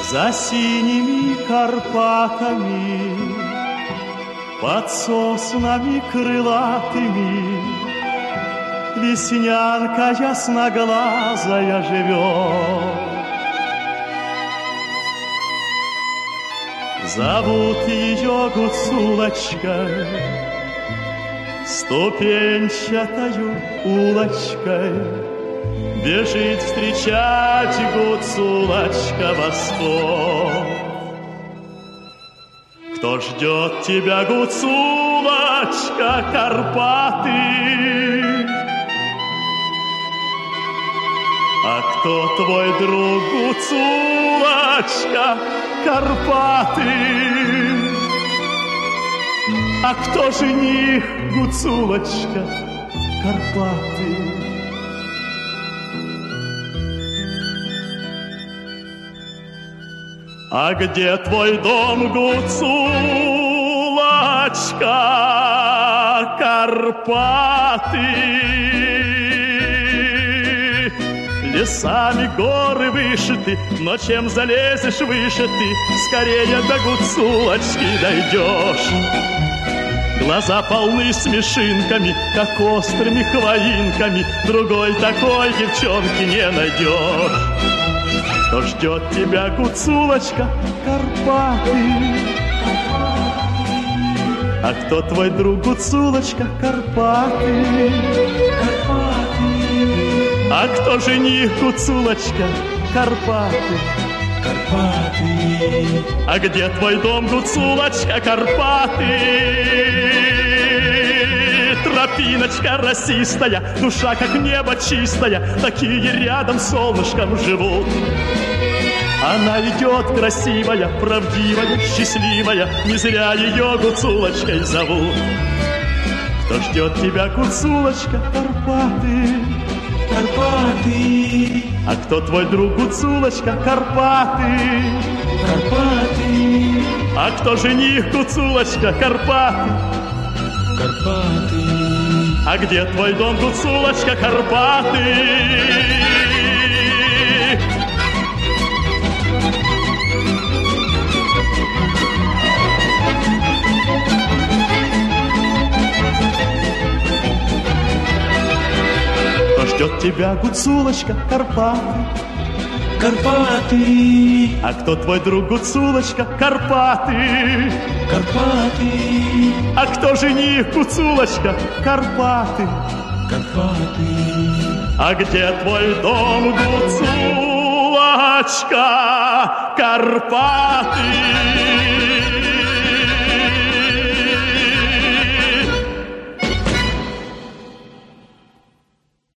За синими Карпатами, под соснами крылатыми, веснянка ясноглазая живет. Зовут ее Гуцулочкой, ступенчатою улочкой бежит встречать Гуцулочка восход. Кто ждет тебя, Гуцулочка, Карпаты? А кто твой друг, Гуцулочка, Карпаты? А кто жених, Гуцулочка, Карпаты? А где твой дом, Гуцулочка, Карпаты? Лесами горы вышиты, но чем залезешь выше ты, скорее до Гуцулочки дойдешь. Глаза полны смешинками, как острыми хвоинками, другой такой девчонки не найдешь. Кто ждет тебя, Гуцулочка, Карпаты? А кто твой друг, Гуцулочка, Карпаты? А кто жених, Гуцулочка, Карпаты? Карпаты. А где твой дом, Гуцулочка, Карпаты? Тропиночка росистая, душа как небо чистая, такие рядом с солнышком живут. Она идет красивая, правдивая, счастливая, не зря ее Гуцулочкой зовут. Кто ждет тебя, Гуцулочка, Карпаты? Карпаты. А кто твой друг, Гуцулочка, Карпаты? Карпаты. А кто жених, Гуцулочка, Карпаты? Карпаты. А где твой дом, Гуцулочка, Карпаты? Ждет тебя, Гуцулочка, Карпаты? Карпаты. А кто твой друг, Гуцулочка, Карпаты? Карпаты. А кто жених, Гуцулочка, Карпаты? Карпаты. А где твой дом, Гуцулочка, Карпаты?